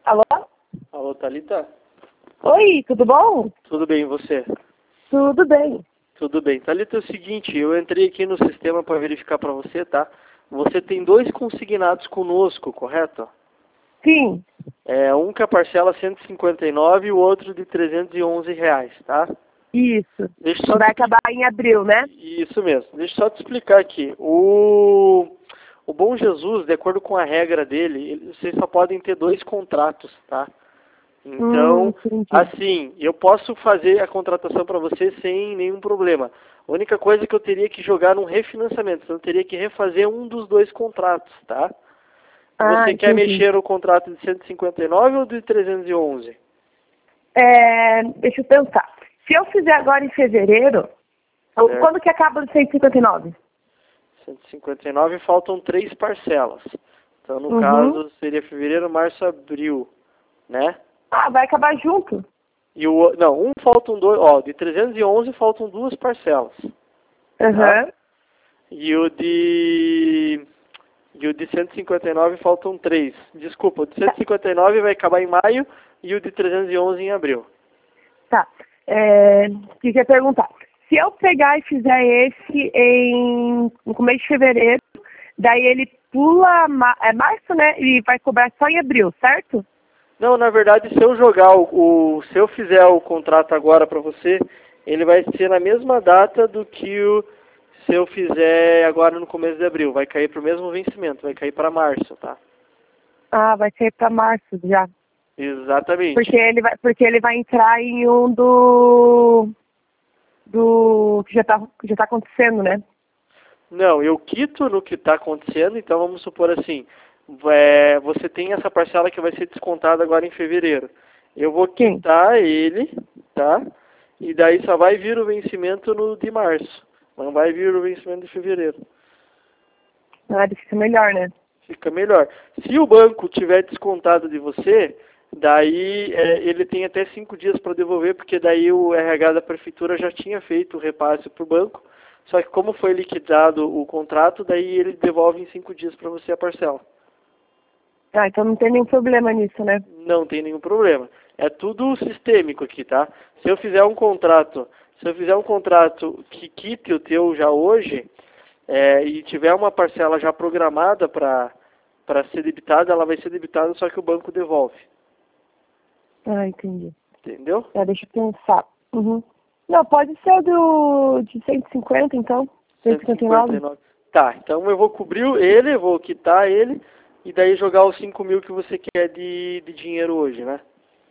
Alô? Alô, Thalita? Oi, tudo bom? Tudo bem, e você? Tudo bem. Tudo bem. Thalita, é o seguinte, eu entrei aqui no sistema para verificar para você, tá? Você tem dois consignados conosco, correto? Sim, Um que a parcela é 159 e o outro de R$ 311, tá? isso. Deixa eu só Vai acabar em abril, né? Isso mesmo. Deixa eu só te explicar aqui. O Bom Jesus, de acordo com a regra dele, vocês só podem ter dois contratos, tá? Então, Entendi. assim, eu posso fazer a contratação para você sem nenhum problema. A única coisa é que eu teria que jogar num refinanciamento. Então, eu teria que refazer um dos dois contratos, tá? Você quer Entendi. mexer no contrato de 159 ou de 311? Deixa eu pensar. Se eu fizer agora em fevereiro, Certo. quando que acaba o 159? 159 faltam 3 parcelas. Então, no caso, seria fevereiro, março, abril, né? Ah, vai acabar junto. Não, faltam dois, de 311 faltam 2 parcelas. Aham. E o de 159 faltam 3. Desculpa, o de 159 vai acabar em maio e o de 311 em abril. Tá. O que eu ia perguntar? Se eu pegar e fizer esse no começo de fevereiro, daí ele pula março, né? E vai cobrar só em abril, certo? Não, na verdade, se eu jogar se eu fizer o contrato agora para você, ele vai ser na mesma data do que se eu fizer agora no começo de abril. Vai cair para o mesmo vencimento, vai cair para março, tá? Ah, vai ser para março já. Exatamente. Porque ele vai entrar em um do que já tá acontecendo, né? Não, eu quito no que está acontecendo, então vamos supor assim, você tem essa parcela que vai ser descontada agora em fevereiro. Eu vou quitar ele, tá? E daí só vai vir o vencimento no de março. Não vai vir o vencimento de fevereiro. Ah, fica melhor, né? Fica melhor. Se o banco tiver descontado de você, daí ele tem até 5 dias para devolver, porque daí o RH da prefeitura já tinha feito o repasse para o banco. Só que como foi liquidado o contrato, daí ele devolve em 5 dias para você a parcela. Ah, então não tem nenhum problema nisso, né? Não tem nenhum problema. É tudo sistêmico aqui, tá? Se eu fizer um contrato que quite o teu já hoje, e tiver uma parcela já programada para ser debitada, ela vai ser debitada, só que o banco devolve. Ah, entendi. Entendeu? Deixa eu pensar. Não, pode ser de 150, então. 159. Tá, então eu vou cobrir ele, eu vou quitar ele, e daí jogar os 5 mil que você quer de dinheiro hoje, né?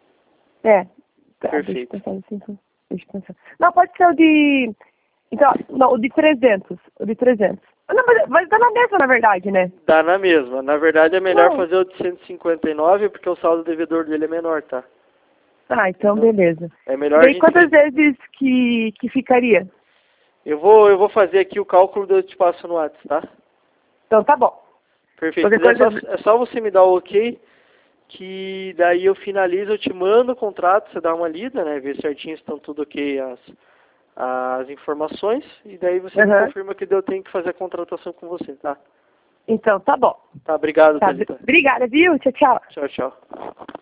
Tá, Perfeito. deixa eu pensar. Não, pode ser o de... Então, não, o de 300. O de 300. Não, mas dá na mesma, na verdade, né? Dá na mesma. Na verdade é melhor fazer o de 159, porque o saldo devedor dele é menor, tá? Ah, então beleza. É melhor Daí quantas vezes que ficaria? Eu vou fazer aqui o cálculo e eu te passo no WhatsApp, tá? Então tá bom. Perfeito. É só você me dar o ok, que daí eu finalizo, eu te mando o contrato, você dá uma lida, né? Ver certinho se estão tudo ok as informações, e daí você me confirma que eu tenho que fazer a contratação com você, tá? Então tá bom. Tá, obrigado, Thalita. Obrigada, viu? Tchau, tchau. Tchau, tchau.